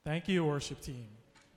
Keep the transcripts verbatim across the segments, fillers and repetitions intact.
Thank you, worship team.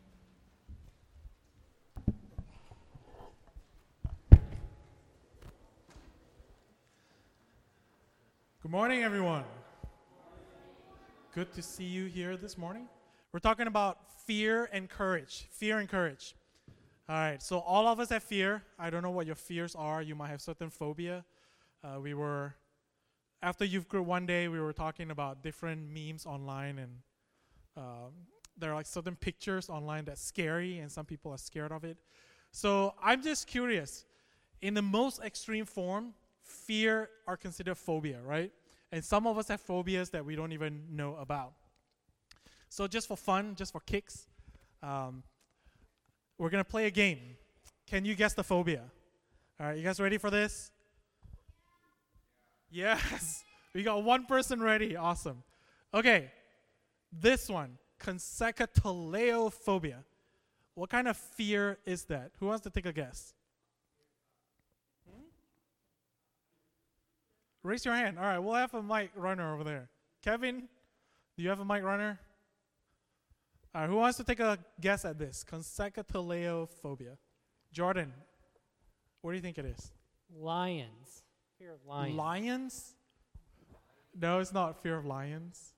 Good morning, everyone. Good to see you here this morning. We're talking about fear and courage. Fear and courage. All right, so all of us have fear. I don't know what your fears are. You might have certain phobia. Uh, we were, after youth group one day, we were talking about different memes online, and um, there are like certain pictures online that's scary, and some people are scared of it. So I'm just curious. In the most extreme form, fear are considered phobia, right? And some of us have phobias that we don't even know about. So just for fun, just for kicks, um, we're going to play a game. Can you guess the phobia? All right, you guys ready for this? Yes. We got one person ready. Awesome. Okay, this one, consecutoleophobia. What kind of fear is that? Who wants to take a guess? Hmm? Raise your hand. All right, we'll have a mic runner over there. Kevin, do you have a mic runner? All right, who wants to take a guess at this? Consecutoleophobia. Jordan, what do you think it is? Lions. Fear of lions. Lions? No, it's not fear of lions.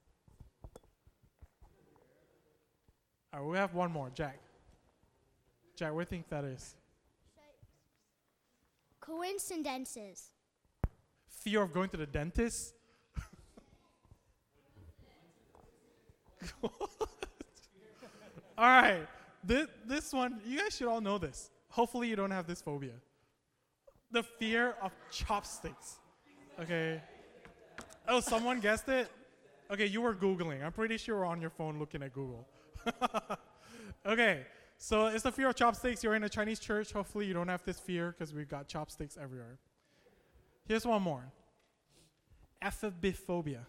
All right, we have one more. Jack. Jack, what do you think that is? Coincidences. Fear of going to the dentist? All right, this, this one, you guys should all know this. Hopefully you don't have this phobia. The fear of chopsticks. Okay. Oh, someone guessed it? Okay, you were Googling. I'm pretty sure you're on your phone looking at Google. Okay, so it's the fear of chopsticks. You're in a Chinese church. Hopefully you don't have this fear because we've got chopsticks everywhere. Here's one more. Epiphophobia.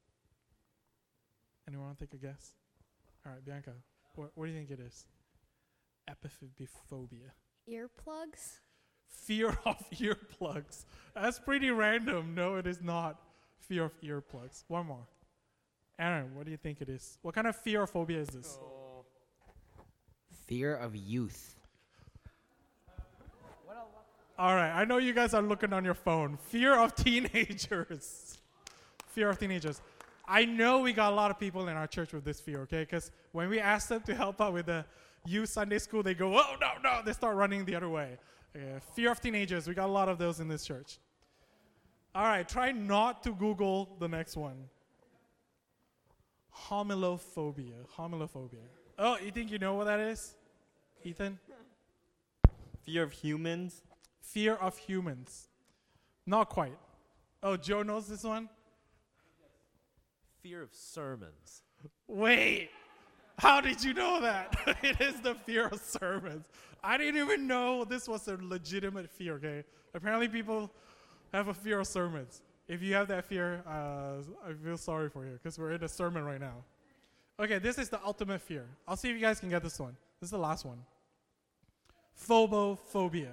Anyone want to take a guess? All right, Bianca, what, what do you think it is? Epiphophobia. Earplugs. Fear of earplugs. That's pretty random. No, it is not fear of earplugs. One more. Aaron, what do you think it is? What kind of fear or phobia is this? Oh. Fear of youth. All right, I know you guys are looking on your phone. Fear of teenagers. Fear of teenagers. I know we got a lot of people in our church with this fear, okay? Because when we ask them to help out with the youth Sunday school, they go, oh, no, no, they start running the other way. Okay, fear of teenagers. We got a lot of those in this church. All right, try not to Google the next one. Homilophobia. Homilophobia. Oh, you think you know what that is? Ethan? Fear of humans. Fear of humans. Not quite. Oh, Joe knows this one? Fear of sermons. Wait. How did you know that? It is the fear of sermons. I didn't even know this was a legitimate fear, okay? Apparently people have a fear of sermons. If you have that fear, uh, I feel sorry for you because we're in a sermon right now. Okay, this is the ultimate fear. I'll see if you guys can get this one. This is the last one. Phobophobia.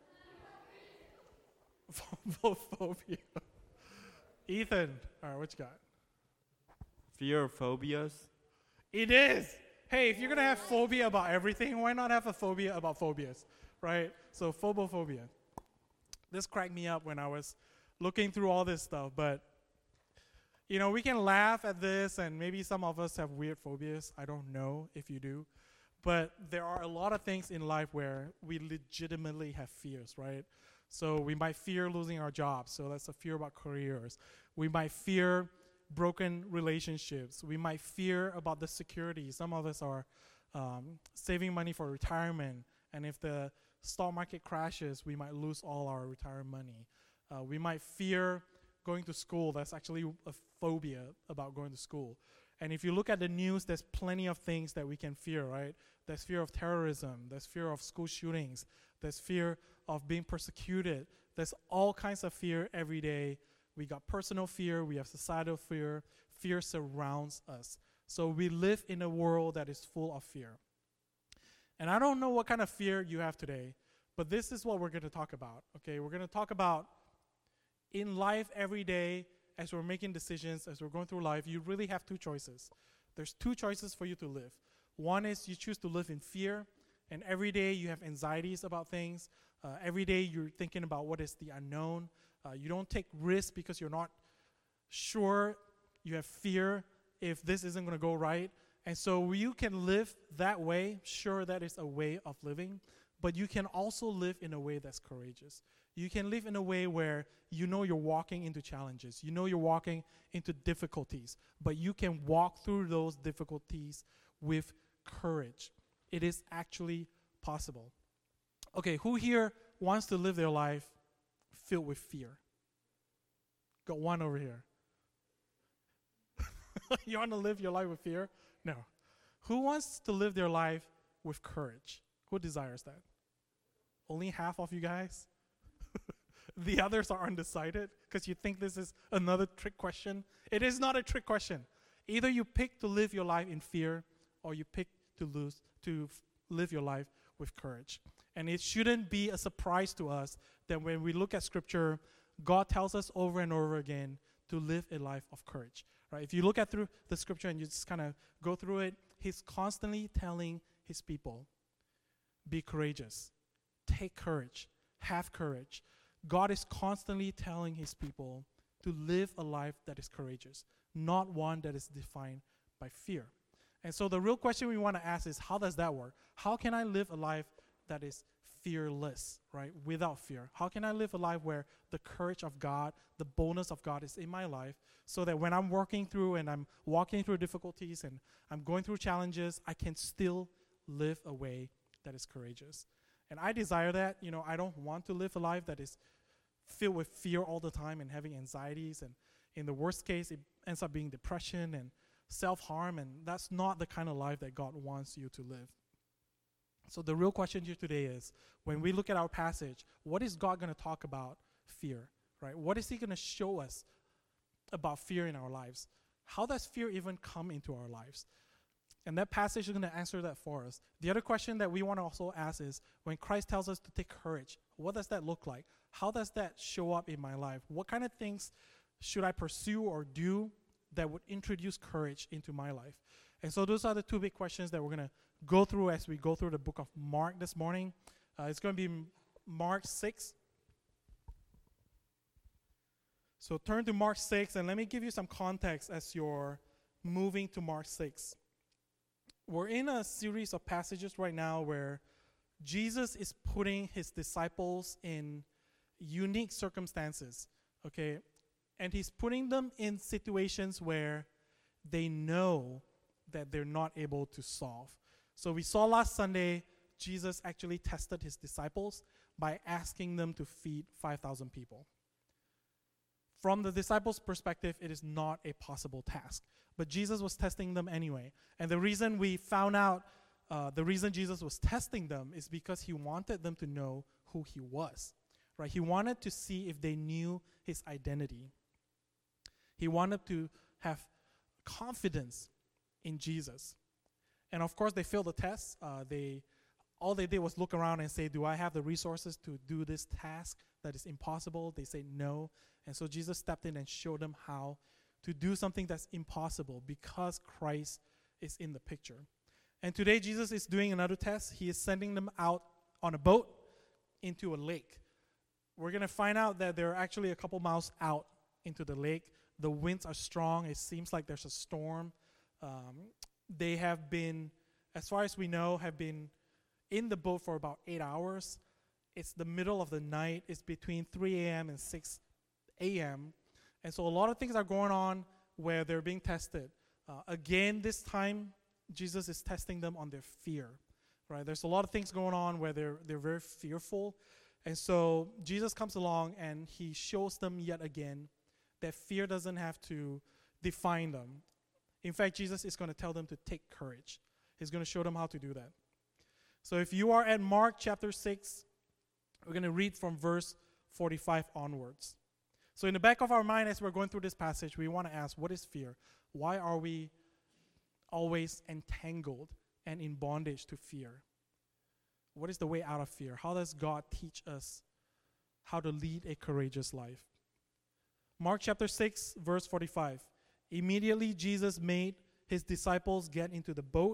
Phobophobia. Ethan, all right, what you got? Fear of phobias. It is. Hey, if you're going to have phobia about everything, why not have a phobia about phobias, right? So phobophobia. This cracked me up when I was looking through all this stuff, but, you know, we can laugh at this, and maybe some of us have weird phobias. I don't know if you do. But there are a lot of things in life where we legitimately have fears, right? So we might fear losing our jobs, so that's a fear about careers. We might fear broken relationships. We might fear about the security. Some of us are um, saving money for retirement, and if the stock market crashes, we might lose all our retirement money. Uh, we might fear going to school. That's actually a phobia about going to school. And if you look at the news, there's plenty of things that we can fear, right? There's fear of terrorism. There's fear of school shootings. There's fear of being persecuted. There's all kinds of fear every day. We got personal fear. We have societal fear. Fear surrounds us. So we live in a world that is full of fear. And I don't know what kind of fear you have today, but this is what we're going to talk about, okay? We're going to talk about in life every day, as we're making decisions, as we're going through life, you really have two choices. There's two choices for you to live. One is you choose to live in fear, and every day you have anxieties about things. Uh, every day you're thinking about what is the unknown. Uh, you don't take risks because you're not sure. You have fear if this isn't going to go right. And so you can live that way. Sure, that is a way of living. But you can also live in a way that's courageous. You can live in a way where you know you're walking into challenges. You know you're walking into difficulties. But you can walk through those difficulties with courage. It is actually possible. Okay, who here wants to live their life filled with fear? Got one over here. You want to live your life with fear? No. Who wants to live their life with courage? Who desires that? Only half of you guys? The others are undecided because you think this is another trick question. It is not a trick question. Either you pick to live your life in fear or you pick to lose to f- live your life with courage. And it shouldn't be a surprise to us that when we look at Scripture, God tells us over and over again to live a life of courage. Right? If you look at through the Scripture and you just kind of go through it, He's constantly telling His people, be courageous, take courage, have courage. God is constantly telling His people to live a life that is courageous, not one that is defined by fear. And so the real question we want to ask is, how does that work? How can I live a life that is fearless, right? Without fear. How can I live a life where the courage of God, the boldness of God is in my life, so that when I'm working through and I'm walking through difficulties and I'm going through challenges, I can still live a way that is courageous. And I desire that. You know, I don't want to live a life that is filled with fear all the time and having anxieties, and in the worst case, it ends up being depression and self-harm, and that's not the kind of life that God wants you to live. So the real question here today is, when we look at our passage, what is God going to talk about fear, right? What is He going to show us about fear in our lives? How does fear even come into our lives? And that passage is going to answer that for us. The other question that we want to also ask is, when Christ tells us to take courage, what does that look like? How does that show up in my life? What kind of things should I pursue or do that would introduce courage into my life? And so those are the two big questions that we're going to go through as we go through the book of Mark this morning. Uh, it's going to be M- Mark six. So turn to Mark six, and let me give you some context as you're moving to Mark six. We're in a series of passages right now where Jesus is putting His disciples in unique circumstances, okay? And He's putting them in situations where they know that they're not able to solve. So we saw last Sunday, Jesus actually tested His disciples by asking them to feed five thousand people. From the disciples' perspective, it is not a possible task. But Jesus was testing them anyway. And the reason we found out, uh, the reason Jesus was testing them is because He wanted them to know who He was. Right? He wanted to see if they knew His identity. He wanted to have confidence in Jesus. And of course, they failed the test. Uh, they, all they did was look around and say, do I have the resources to do this task that is impossible? They say no. And so Jesus stepped in and showed them how to do something that's impossible because Christ is in the picture. And today, Jesus is doing another test. He is sending them out on a boat into a lake. We're going to find out that they're actually a couple miles out into the lake. The winds are strong. It seems like there's a storm. Um, they have been, as far as we know, have been in the boat for about eight hours. It's the middle of the night. It's between three a.m. and six a.m. And so a lot of things are going on where they're being tested. Uh, again, this time, Jesus is testing them on their fear. Right? There's a lot of things going on where they're they're very fearful. And so Jesus comes along and He shows them yet again that fear doesn't have to define them. In fact, Jesus is going to tell them to take courage. He's going to show them how to do that. So if you are at Mark chapter six, we're going to read from verse forty-five onwards. So in the back of our mind, as we're going through this passage, we want to ask, what is fear? Why are we always entangled and in bondage to fear? What is the way out of fear? How does God teach us how to lead a courageous life? Mark chapter six, verse forty-five. Immediately Jesus made His disciples get into the boat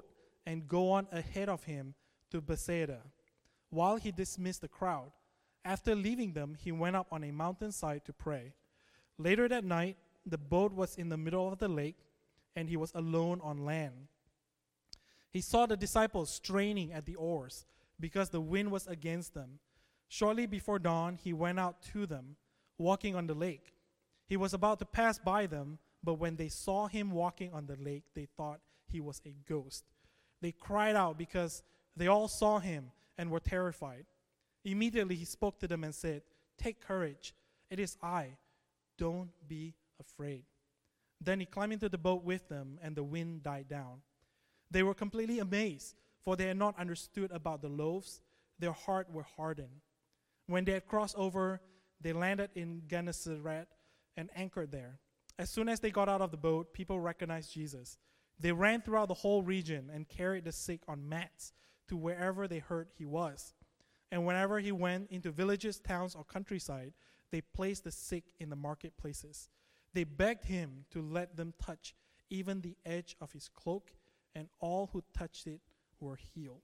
and go on ahead of him to Bethsaida, while he dismissed the crowd. After leaving them, he went up on a mountainside to pray. Later that night, the boat was in the middle of the lake, and he was alone on land. He saw the disciples straining at the oars, because the wind was against them. Shortly before dawn, he went out to them, walking on the lake. He was about to pass by them, but when they saw him walking on the lake, they thought he was a ghost. They cried out because they all saw him and were terrified. Immediately he spoke to them and said, "Take courage, it is I. Don't be afraid." Then he climbed into the boat with them, and the wind died down. They were completely amazed, for they had not understood about the loaves. Their hearts were hardened. When they had crossed over, they landed in Gennesaret and anchored there. As soon as they got out of the boat, people recognized Jesus. They ran throughout the whole region and carried the sick on mats to wherever they heard he was. And whenever he went into villages, towns, or countryside, they placed the sick in the marketplaces. They begged him to let them touch even the edge of his cloak, and all who touched it were healed.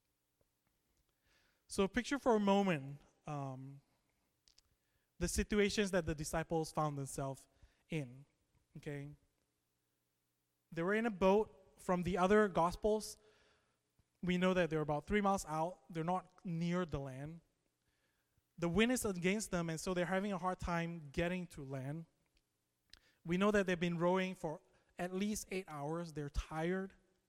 So picture for a moment um, the situations that the disciples found themselves in. Okay, they were in a boat. From the other gospels, we know that they're about three miles out. They're not near the land. The wind is against them, and so they're having a hard time getting to land. We know that they've been rowing for at least eight hours. They're tired.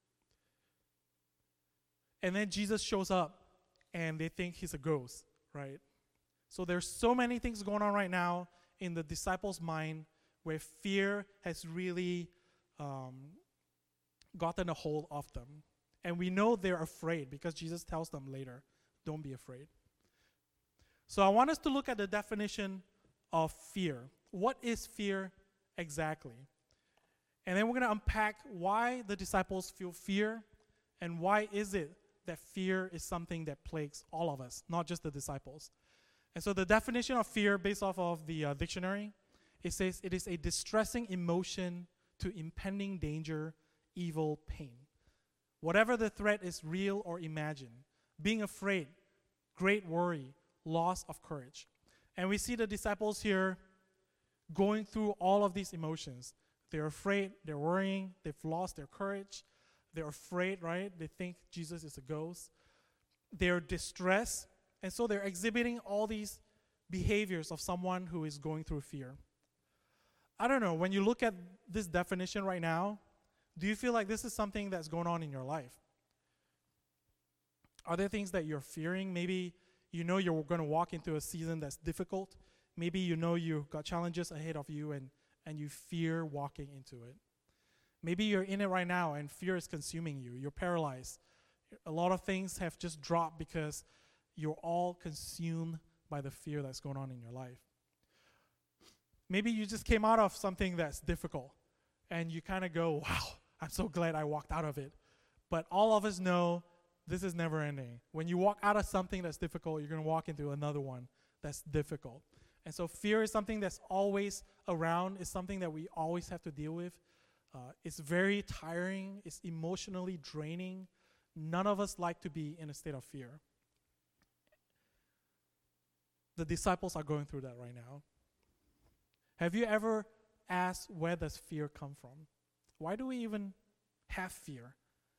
And then Jesus shows up, and they think he's a ghost, right? So there's so many things going on right now in the disciples' mind where fear has really um, gotten a hold of them. And we know they're afraid because Jesus tells them later, don't be afraid. So I want us to look at the definition of fear. What is fear exactly? And then we're going to unpack why the disciples feel fear and why is it that fear is something that plagues all of us, not just the disciples. And so the definition of fear, based off of the uh, dictionary, it says it is a distressing emotion to impending danger, evil, pain. Whatever the threat is, real or imagined. Being afraid, great worry, loss of courage. And we see the disciples here going through all of these emotions. They're afraid, they're worrying, they've lost their courage. They're afraid, right? They think Jesus is a ghost. They're distressed, and so they're exhibiting all these behaviors of someone who is going through fear. I don't know, when you look at this definition right now, do you feel like this is something that's going on in your life? Are there things that you're fearing? Maybe you know you're going to walk into a season that's difficult. Maybe you know you've got challenges ahead of you and, and you fear walking into it. Maybe you're in it right now and fear is consuming you. You're paralyzed. A lot of things have just dropped because you're all consumed by the fear that's going on in your life. Maybe you just came out of something that's difficult and you kind of go, wow, I'm so glad I walked out of it. But all of us know this is never ending. When you walk out of something that's difficult, you're going to walk into another one that's difficult. And so fear is something that's always around. It's something that we always have to deal with. Uh, it's very tiring. It's emotionally draining. None of us like to be in a state of fear. The disciples are going through that right now. Have you ever asked, where does fear come from? Why do we even have fear?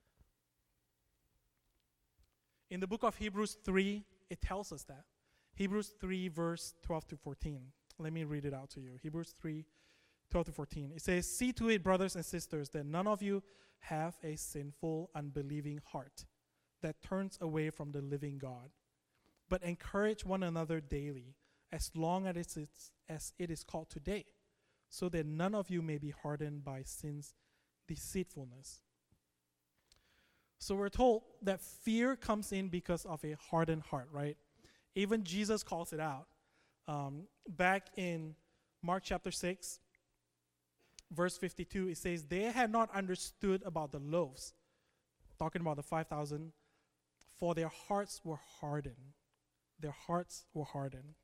In the book of Hebrews three, it tells us that. Hebrews three, verse twelve to fourteen. Let me read it out to you. Hebrews three, twelve to fourteen. It says, "See to it, brothers and sisters, that none of you have a sinful, unbelieving heart that turns away from the living God. But encourage one another daily, as long as it's as it is called today, so that none of you may be hardened by sin's deceitfulness." So we're told that fear comes in because of a hardened heart, right? Even Jesus calls it out. Um, back in Mark chapter six, verse fifty-two, it says, "They had not understood about the loaves," talking about the five thousand, "for their hearts were hardened." Their hearts were hardened.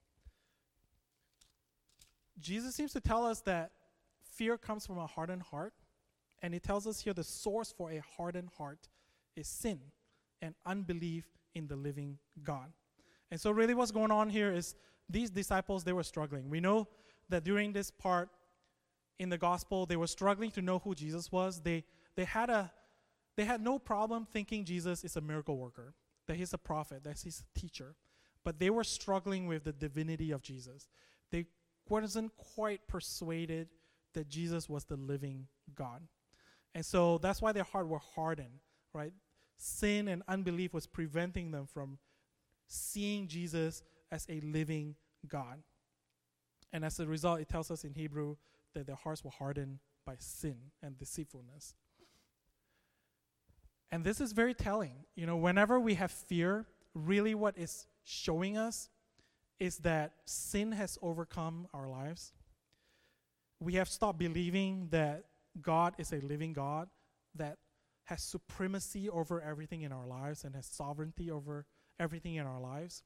Jesus seems to tell us that fear comes from a hardened heart, and he tells us here the source for a hardened heart is sin and unbelief in the living God. And so really what's going on here is these disciples, they were struggling. We know that during this part in the gospel, they were struggling to know who Jesus was. They they had a they had no problem thinking Jesus is a miracle worker, that he's a prophet, that he's a teacher. But they were struggling with the divinity of Jesus. They wasn't quite persuaded that Jesus was the living God. And so that's why their heart were hardened, right? Sin and unbelief was preventing them from seeing Jesus as a living God. And as a result, it tells us in Hebrew that their hearts were hardened by sin and deceitfulness. And this is very telling. You know, whenever we have fear, really what is showing us is that sin has overcome our lives. We have stopped believing that God is a living God that has supremacy over everything in our lives and has sovereignty over everything in our lives.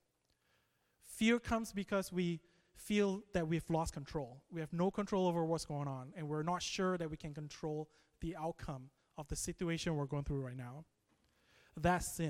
Fear comes because we feel that we've lost control. We have no control over what's going on, and we're not sure that we can control the outcome of the situation we're going through right now. That's sin.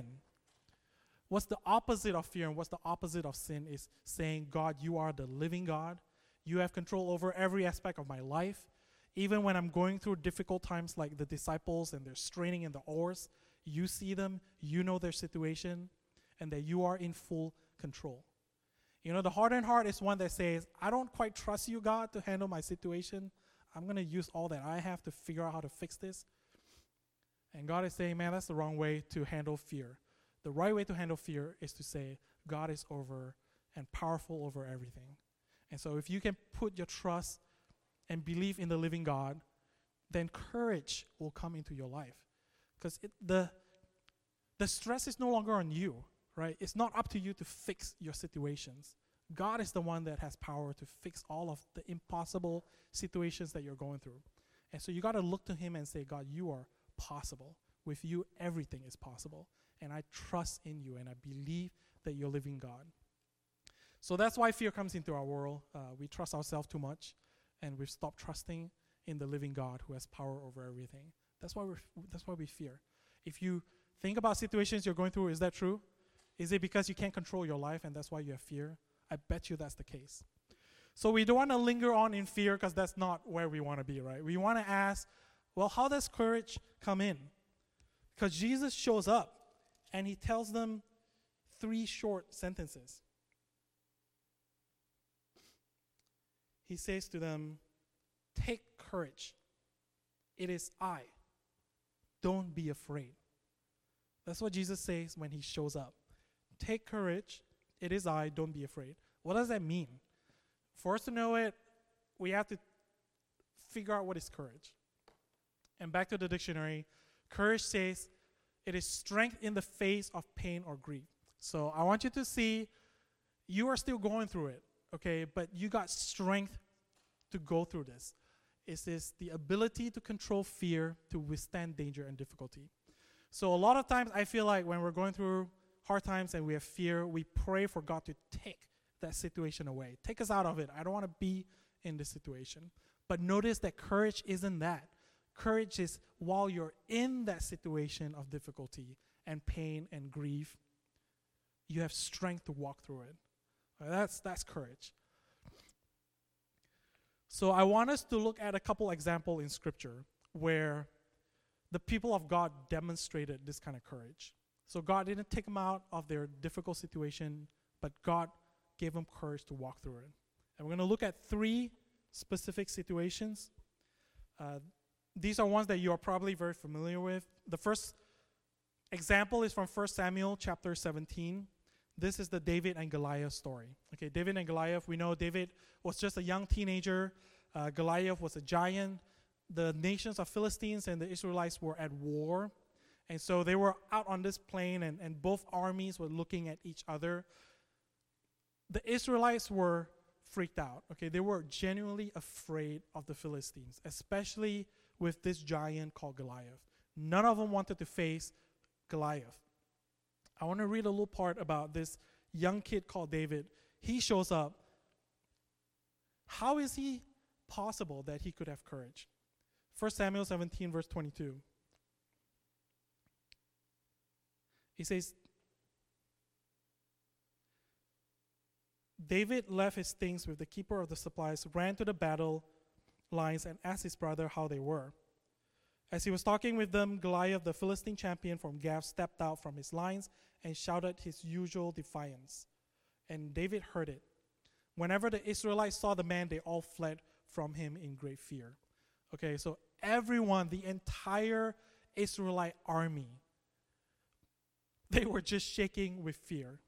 What's the opposite of fear and what's the opposite of sin is saying, God, you are the living God. You have control over every aspect of my life. Even when I'm going through difficult times like the disciples and they're straining in the oars, you see them, you know their situation, and that you are in full control. You know, the hardened heart is one that says, I don't quite trust you, God, to handle my situation. I'm going to use all that I have to figure out how to fix this. And God is saying, man, that's the wrong way to handle fear. The right way to handle fear is to say, God is over and powerful over everything. And so if you can put your trust and believe in the living God, then courage will come into your life. Because the, the stress is no longer on you, right? It's not up to you to fix your situations. God is the one that has power to fix all of the impossible situations that you're going through. And so you got to look to him and say, God, you are possible. With you, everything is possible. And I trust in you, and I believe that you're living God. So that's why fear comes into our world. Uh, we trust ourselves too much, and we've stopped trusting in the living God who has power over everything. That's why we're f- that's why we fear. If you think about situations you're going through, is that true? Is it because you can't control your life and that's why you have fear? I bet you that's the case. So we don't want to linger on in fear because that's not where we want to be, right? We want to ask, well, how does courage come in? Because Jesus shows up and he tells them three short sentences. He says to them, take courage. It is I. Don't be afraid. That's what Jesus says when he shows up. Take courage. It is I. Don't be afraid. What does that mean? For us to know it, we have to figure out what is courage. And back to the dictionary, courage says it is strength in the face of pain or grief. So I want you to see you are still going through it, okay, but you got strength to go through this. It is the ability to control fear, to withstand danger and difficulty. So a lot of times I feel like when we're going through hard times and we have fear, we pray for God to take that situation away. Take us out of it. I don't want to be in this situation. But notice that courage isn't that. Courage is while you're in that situation of difficulty and pain and grief, you have strength to walk through it. Uh, that's that's courage. So I want us to look at a couple examples in Scripture where the people of God demonstrated this kind of courage. So God didn't take them out of their difficult situation, but God gave them courage to walk through it. And we're going to look at three specific situations. Uh, these are ones that you are probably very familiar with. The first example is from First Samuel chapter seventeen. This is the David and Goliath story. Okay, David and Goliath, we know David was just a young teenager. Uh, Goliath was a giant. The nations of Philistines and the Israelites were at war. And so they were out on this plain, and, and both armies were looking at each other. The Israelites were freaked out. Okay, they were genuinely afraid of the Philistines, especially with this giant called Goliath. None of them wanted to face Goliath. I want to read a little part about this young kid called David. He shows up. How is he possible that he could have courage? First Samuel seventeen, verse twenty-two. He says, David left his things with the keeper of the supplies, ran to the battle lines, and asked his brother how they were. As he was talking with them, Goliath, the Philistine champion from Gath, stepped out from his lines and shouted his usual defiance. And David heard it. Whenever the Israelites saw the man, they all fled from him in great fear. Okay, so everyone, the entire Israelite army, they were just shaking with fear.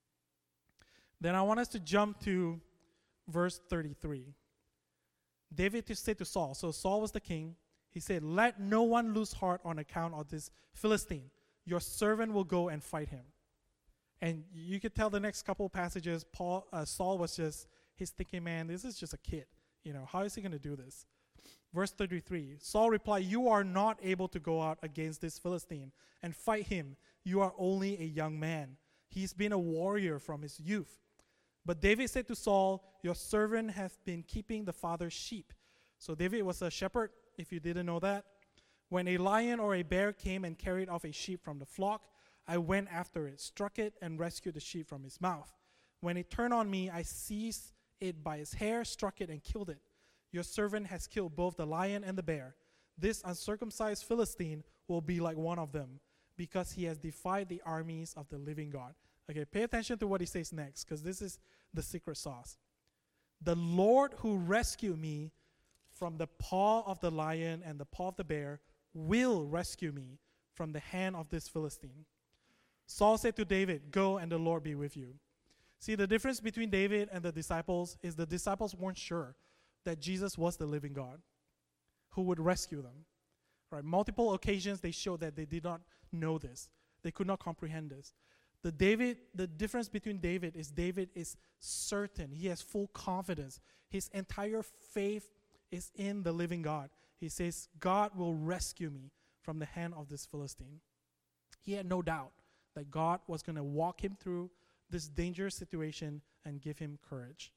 Then I want us to jump to verse thirty-three. David to said to Saul, so Saul was the king, he said, let no one lose heart on account of this Philistine. Your servant will go and fight him. And you could tell the next couple of passages, Paul, uh, Saul was just, he's thinking, man, this is just a kid. You know, how is he going to do this? Verse thirty-three, Saul replied, you are not able to go out against this Philistine and fight him. You are only a young man. He's been a warrior from his youth. But David said to Saul, your servant has been keeping the father's sheep. So David was a shepherd, if you didn't know that. When a lion or a bear came and carried off a sheep from the flock, I went after it, struck it, and rescued the sheep from its mouth. When it turned on me, I seized it by its hair, struck it, and killed it. Your servant has killed both the lion and the bear. This uncircumcised Philistine will be like one of them, because he has defied the armies of the living God. Okay, pay attention to what he says next, because this is the secret sauce. The Lord who rescued me from the paw of the lion and the paw of the bear will rescue me from the hand of this Philistine. Saul said to David, go and the Lord be with you. See, the difference between David and the disciples is the disciples weren't sure that Jesus was the living God who would rescue them. Right? Multiple occasions they showed that they did not know this. They could not comprehend this. The David, the difference between David is David is certain. He has full confidence. His entire faith is in the living God. He says, God will rescue me from the hand of this Philistine. He had no doubt that God was going to walk him through this dangerous situation and give him courage.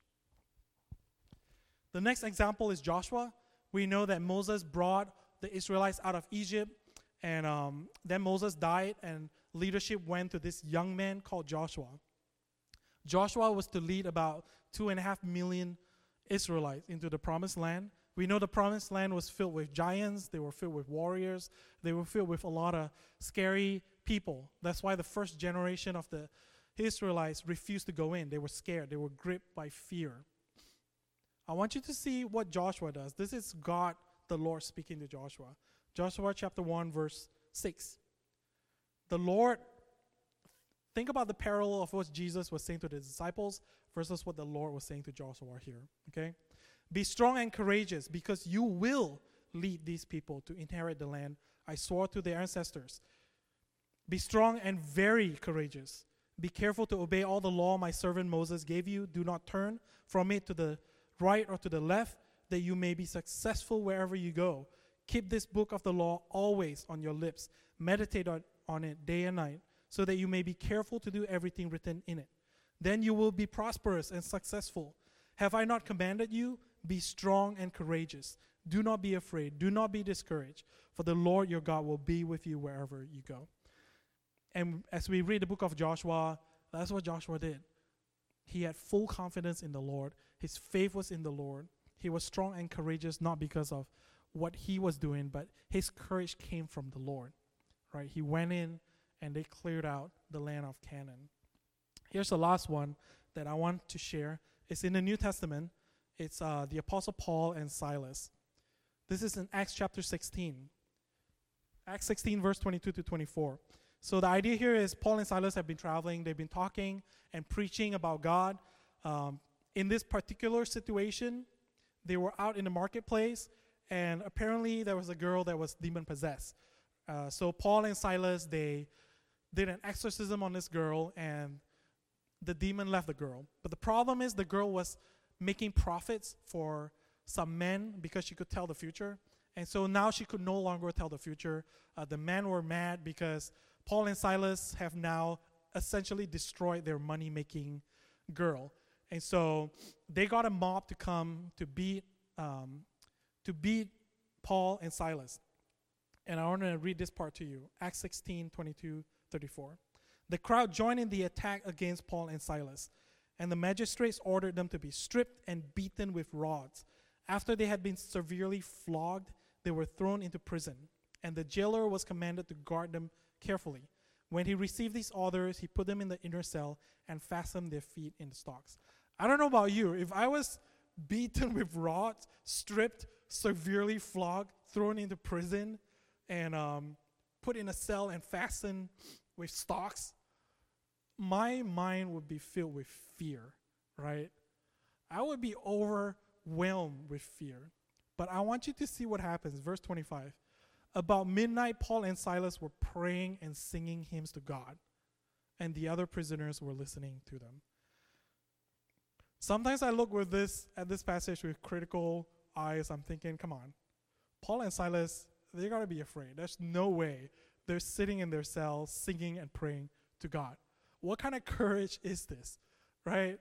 The next example is Joshua. We know that Moses brought the Israelites out of Egypt, and um, then Moses died, and leadership went to this young man called Joshua. Joshua was to lead about two and a half million Israelites into the promised land. We know the promised land was filled with giants. They were filled with warriors. They were filled with a lot of scary people. That's why the first generation of the Israelites refused to go in. They were scared. They were gripped by fear. I want you to see what Joshua does. This is God, the Lord, speaking to Joshua. Joshua chapter one, verse six. The Lord, think about the parallel of what Jesus was saying to the disciples versus what the Lord was saying to Joshua here, okay? Be strong and courageous, because you will lead these people to inherit the land I swore to their ancestors. Be strong and very courageous. Be careful to obey all the law my servant Moses gave you. Do not turn from it to the right or to the left, that you may be successful wherever you go. Keep this book of the law always on your lips. Meditate on, on it day and night, so that you may be careful to do everything written in it. Then you will be prosperous and successful. Have I not commanded you? Be strong and courageous. Do not be afraid. Do not be discouraged, for the Lord your God will be with you wherever you go. And as we read the book of Joshua, that's what Joshua did. He had full confidence in the Lord. His faith was in the Lord. He was strong and courageous, not because of what he was doing, but his courage came from the Lord. Right? He went in and they cleared out the land of Canaan. Here's the last one that I want to share. It's in the New Testament. It's uh, the Apostle Paul and Silas. This is in Acts chapter sixteen. Acts sixteen, verse twenty-two to twenty-four. So the idea here is Paul and Silas have been traveling. They've been talking and preaching about God. Um, in this particular situation, they were out in the marketplace, and apparently there was a girl that was demon-possessed. Uh, so Paul and Silas, they did an exorcism on this girl, and the demon left the girl. But the problem is the girl was making profits for some men because she could tell the future. And so now she could no longer tell the future. Uh, the men were mad because Paul and Silas have now essentially destroyed their money-making girl. And so they got a mob to come to beat um, to beat Paul and Silas. And I want to read this part to you. Acts sixteen, twenty-two, thirty-four. The crowd joined in the attack against Paul and Silas, and the magistrates ordered them to be stripped and beaten with rods. After they had been severely flogged, they were thrown into prison, and the jailer was commanded to guard them carefully. When he received these orders, he put them in the inner cell and fastened their feet in the stocks. I don't know about you. If I was beaten with rods, stripped, severely flogged, thrown into prison, and um, put in a cell and fastened with stocks, my mind would be filled with fear, right? I would be overwhelmed with fear. But I want you to see what happens. Verse twenty-five. About midnight, Paul and Silas were praying and singing hymns to God, and the other prisoners were listening to them. Sometimes I look with this at this passage with critical eyes. I'm thinking, come on, Paul and Silas, they gotta be afraid. There's no way they're sitting in their cells singing and praying to God. What kind of courage is this, right?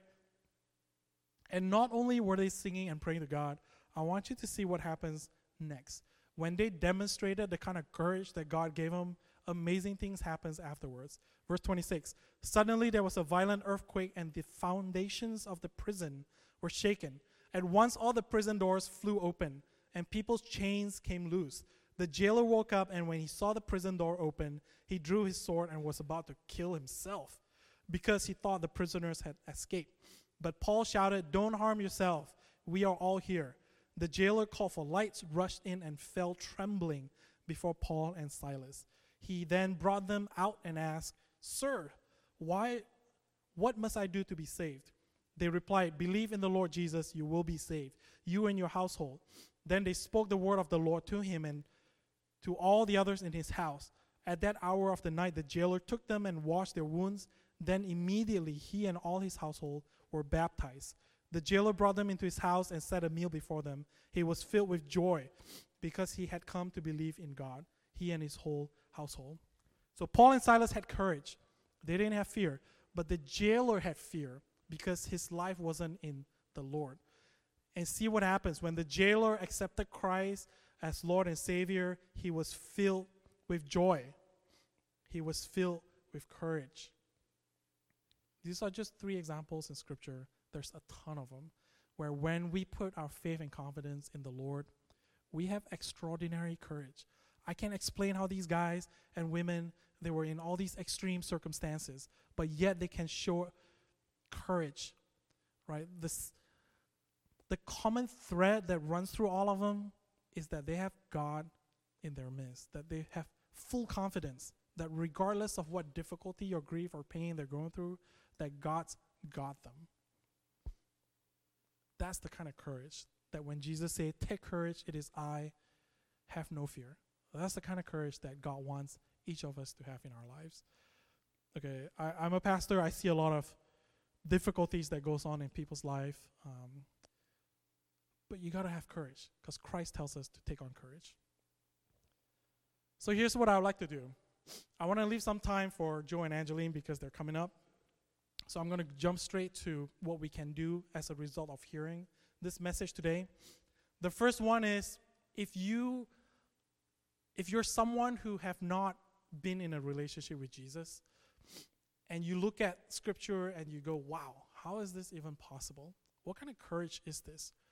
And not only were they singing and praying to God, I want you to see what happens next. When they demonstrated the kind of courage that God gave them, amazing things happens afterwards. Verse twenty-six, suddenly there was a violent earthquake and the foundations of the prison were shaken. At once all the prison doors flew open and people's chains came loose. The jailer woke up, and when he saw the prison door open, he drew his sword and was about to kill himself because he thought the prisoners had escaped. But Paul shouted, "Don't harm yourself. We are all here." The jailer called for lights, rushed in, and fell trembling before Paul and Silas. He then brought them out and asked, "Sir, why, what must I do to be saved?" They replied, "Believe in the Lord Jesus, you will be saved, you and your household." Then they spoke the word of the Lord to him and to all the others in his house. At that hour of the night, the jailer took them and washed their wounds. Then immediately he and all his household were baptized. The jailer brought them into his house and set a meal before them. He was filled with joy because he had come to believe in God, he and his whole household. So Paul and Silas had courage. They didn't have fear. But the jailer had fear because his life wasn't in the Lord. And see what happens. When the jailer accepted Christ as Lord and Savior, he was filled with joy. He was filled with courage. These are just three examples in Scripture. There's a ton of them, where when we put our faith and confidence in the Lord, we have extraordinary courage. I can't explain how these guys and women, they were in all these extreme circumstances, but yet they can show courage, right? This, the common thread that runs through all of them is that they have God in their midst, that they have full confidence that regardless of what difficulty or grief or pain they're going through, that God's got them. That's the kind of courage that when Jesus said, "Take courage, it is I, have no fear." That's the kind of courage that God wants each of us to have in our lives. Okay, I, I'm a pastor. I see a lot of difficulties that goes on in people's life. Um, but you got to have courage because Christ tells us to take on courage. So here's what I would like to do. I want to leave some time for Joe and Angeline because they're coming up. So I'm going to jump straight to what we can do as a result of hearing this message today. The first one is if you if you're someone who have not been in a relationship with Jesus and you look at Scripture and you go, "Wow, how is this even possible? What kind of courage is this?"